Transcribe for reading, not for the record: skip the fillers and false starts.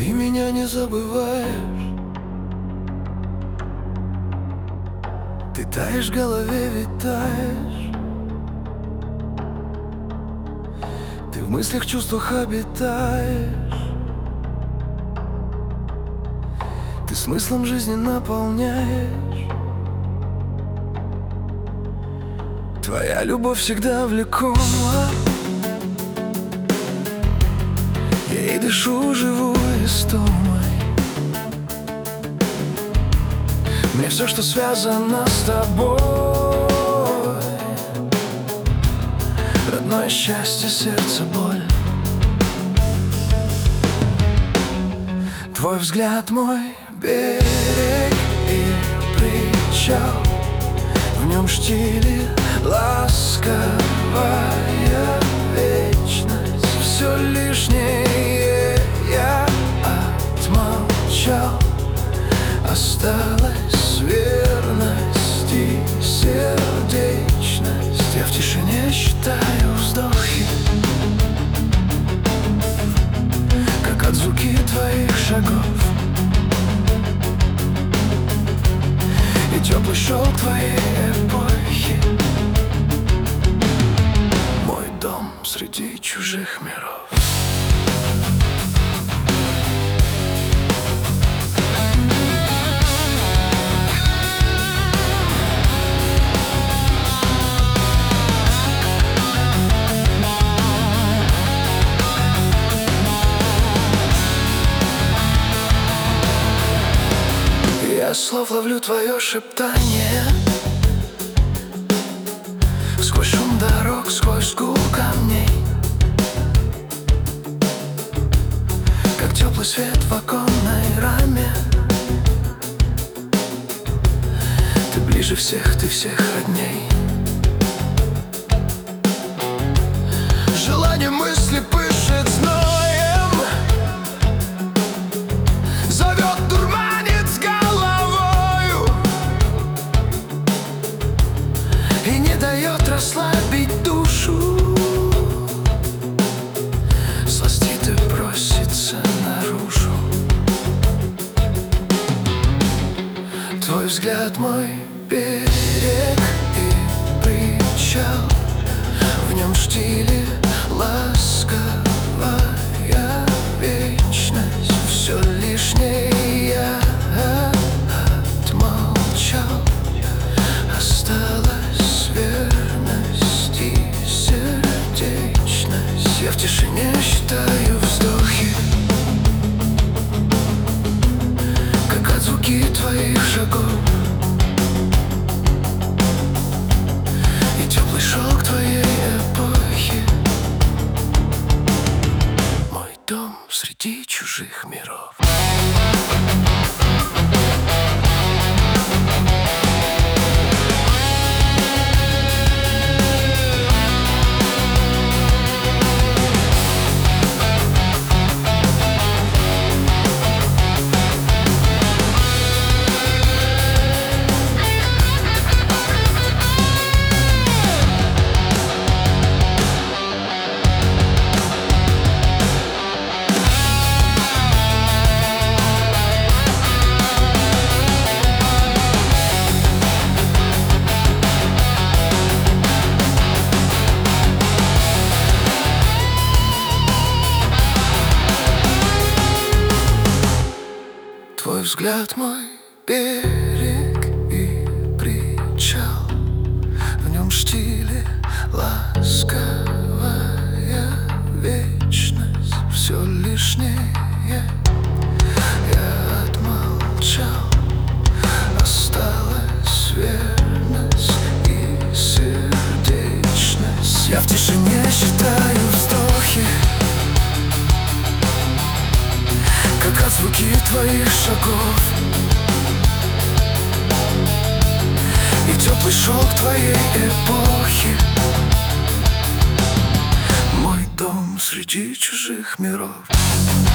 Ты меня не забываешь, ты таешь в голове, витаешь, ты в мыслях, чувствах обитаешь, ты смыслом жизни наполняешь. Твоя любовь всегда влекома, я ей дышу, живу истомой. Мне все, что связано с тобой, родное счастье, сердце, боль. Твой взгляд мой берег и причал, в нем штили ласковая вечность. Все лишнее я отмолчал, осталась верность и сердечность. Я в тишине считаю вздохи, как от звуки твоих шагов, и теплый шелк твоей эпохи. Мой дом среди чужих миров. Я слов ловлю твое шептание, сквозь шум дорог, сквозь гул камней, как теплый свет в оконной раме. Ты ближе всех, ты всех родней. Желание мысли пышет зноем, зовет, дурманит с головою и не дает расслабить душу. Сластит и просится наружу. Твой взгляд мой берег и причал, в нем штили ласковая вечность. Все лишнее я отмолчал, осталась верность и сердечность. Я в тишине считаю вздохи, как от звуки твоих шагов, и теплый шелк твоей эпохи. Мой дом среди чужих миров. Твой взгляд мой берег и причал, в нем штили ласковая вечность. Все лишнее я отмолчал, осталась верность и сердечность. Я в тишине считаю вздохи, как от звуки твоих шагов, и теплый шелк твоей эпохи. Мой дом среди чужих миров.